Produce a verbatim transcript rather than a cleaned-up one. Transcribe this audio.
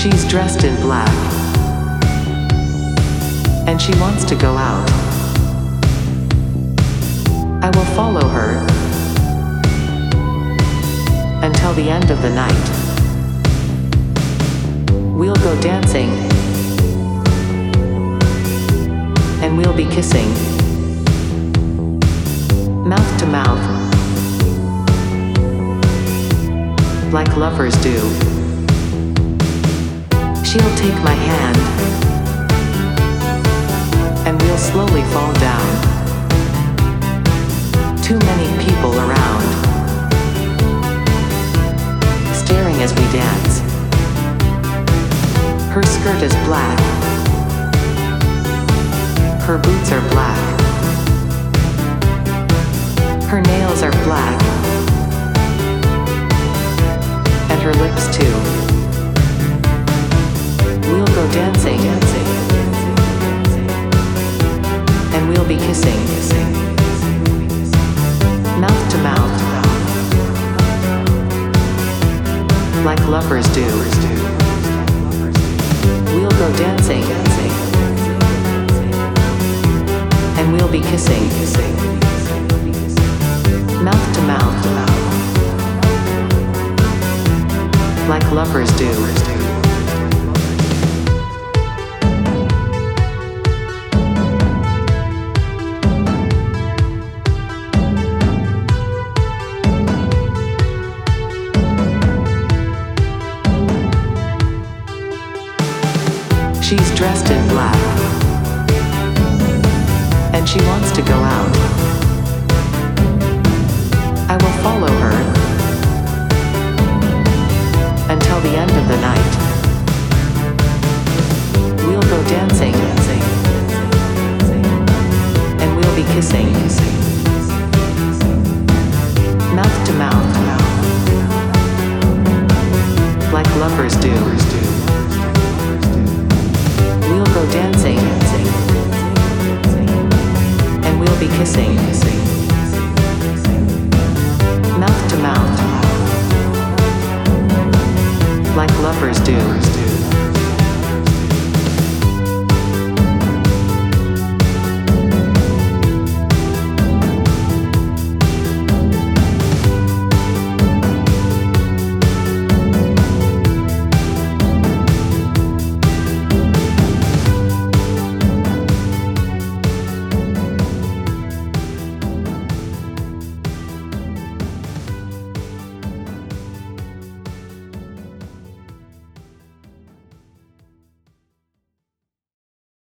She's dressed in black, and she wants to go out. I will follow her until the end of the night. We'll go dancing, and we'll be kissing, mouth to mouth, like lovers do. She'll take my hand, and we'll slowly fall down. Too many people around, staring as we dance. Her skirt is black, her boots are black, her nails are black, and her lips too. We'll go dancing, and we'll be kissing, mouth to mouth, like lovers do. We'll go dancing, and we'll be kissing, mouth to mouth, like lovers do. She's dressed in black, and she wants to go out. I will follow her until the end of the night. We'll go dancing, and we'll be kissing, mouth to mouth, like lovers do. We'll go dancing, and we'll be kissing, mouth to mouth, like lovers do.